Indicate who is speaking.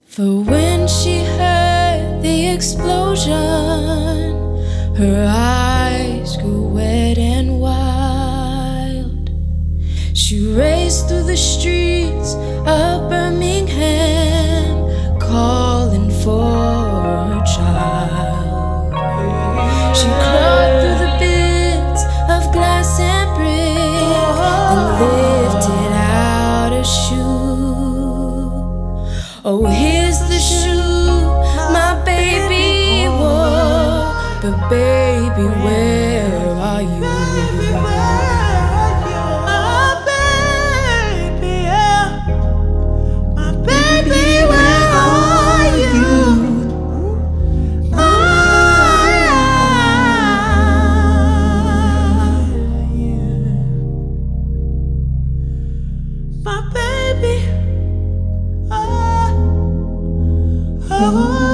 Speaker 1: For when she heard the explosion, her eyes grew wet and wild. She raced through the streets of Birmingham, calling for her child. She crawled through the bits of glass and brick and lifted out a shoe. Oh, here's the shoe my baby wore, but baby, where are you?
Speaker 2: Oh